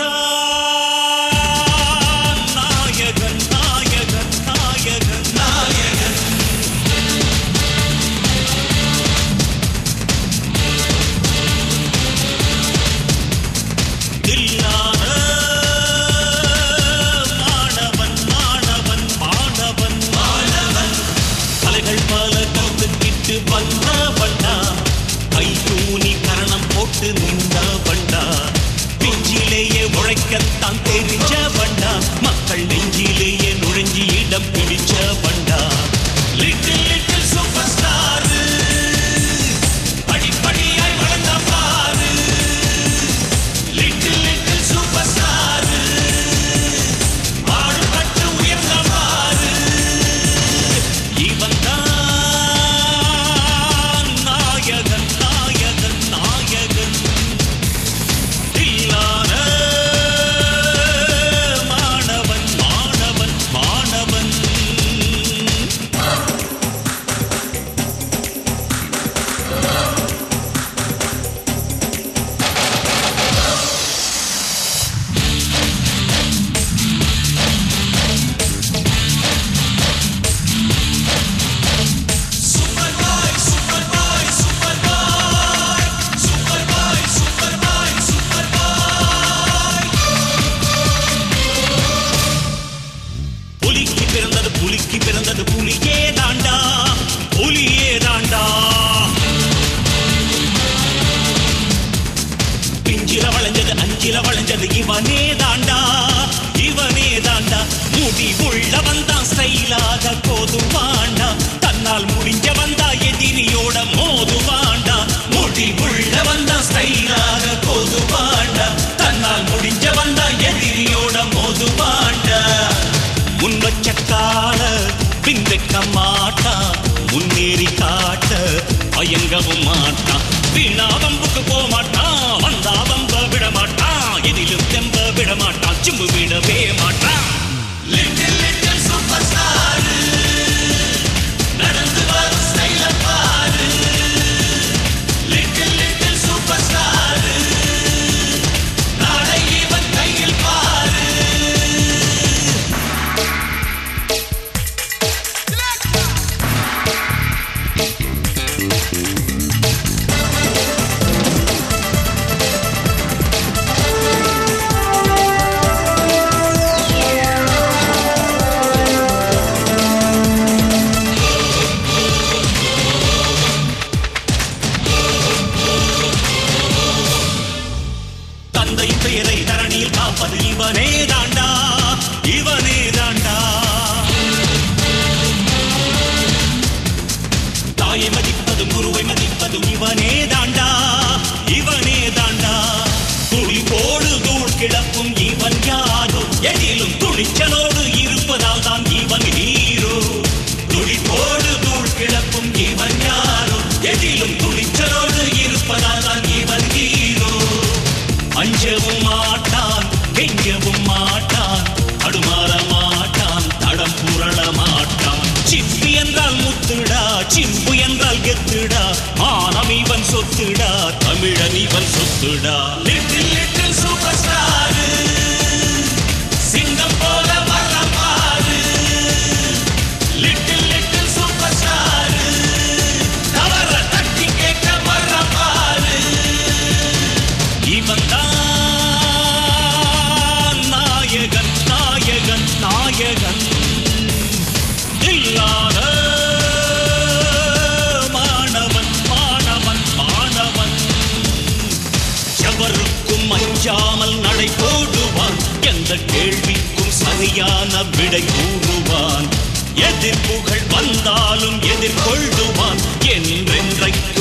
நாயகன் நாயகன் நாயகன் நாயகன் தில்லான மாணவன் மாணவன் மாணவன் மாணவன் கலைகள் பல கற்றுக்கிட்டு வந்த வண்டா கை தூணி கரணம் போட்டு நின்ற வண்டா பிஞ்சிலேயே உழைக்கத்தான் தெரிஞ்ச வண்டா மக்கள் நெஞ்சிலேயே நுழைஞ்சி இடம் பிடிச்ச வண்டா லிட்டில் லிட்டில் சூப்பர் ஸ்டார் படிப்படியாய் வளர்ந்த பாரு லிட்டில் லிட்டில் சூப்பர் ஸ்டார் பாடுபட்டு உயர்ந்த பாரு இவன் தான் நாயகன் நாயகன் நாயகன் தில்லான மாணவன் மாணவன் மாணவன் super boy super boy super boy super boy super boy super boy புலிக்கு பிறந்தது புலியே தாண்டா புலியே தாண்டா பிஞ்சில வளைஞ்சது இவனே தாண்டா முடி உள்ளவன் தான் ஸ்டைலாக கோதுவாண்டா தன்னால் முடிஞ்சவன் தான் எதிரியோட மோதுவாண்டா முடி உள்ளவன் தான் ஸ்டைலாக கோதுவாண்டா தன்னால் முடிஞ்சவன் தான் எதிரியோட மோதுவாண்டா முன் வச்ச கால பின் வைக்க மாட்டான் முன்னேறி காட்ட பயங்கவும் மாட்டான் வீணா வம்புக்கு போக மாட்டான் வந்தா வம்ப விட மாட்டான் எதிலும் தெம்ப விட மாட்டான் சிம்பு விடவே மாட்டான் லிட்டில் லிட்டில் சூப்பர் ஸ்டார் நடந்து வரும் ஸ்டைல பாரு லிட்டில் லிட்டில் சூப்பர் ஸ்டார் நாளை இவன் கையில் பாரு தந்தை பெயரை தரணியில் காப்பது இவனே தாண்டா தாயை மதிப்பதும் குருவை மதிப்பதும் இவனே தாண்டா துளி போடு தூள் கிடப்பும் இவன் யாரோ எதிலும் துணிச்சலோடு இருப்பதால் தான் இவன் ஹீரோ துளி போடு தூள் கிடப்பும் இவன் யாரோ எதிலும் துணிச்சலோடு இருப்பதால் தான் இவன் ஹீரோ அஞ்சவும் மாட்டான் கெஞ்சவும் மாட்டான் அடுமாற மாட்டான் தடம் புரள மாட்டான் சிப்பி என்றால் முத்துடா சிம்பு என்றால் கெத்துடா மானம் இவன் சொத்துடா தமிழன் இவன் சொத்துடா லிட்டில் லிட்டில் சூப்பர் ஸ்டார் சிங்கம் போல வர பாரு லிட்டில் லிட்டில் சூப்பர் ஸ்டார் தவற தட்டி கேட்க வர பாரு இவன் தான் நாயகன் நாயகன் நாயகன் இல்லாத மாணவன் மாணவன் மாணவன் எவருக்கும் அஞ்சாமல் நடை போடுவான் எந்த கேள்விக்கும் சரியான விடை கூறுவான் எதிர்ப்புகள் வந்தாலும் எதிர்கொள்ளுவான் என்றென்றைக்கு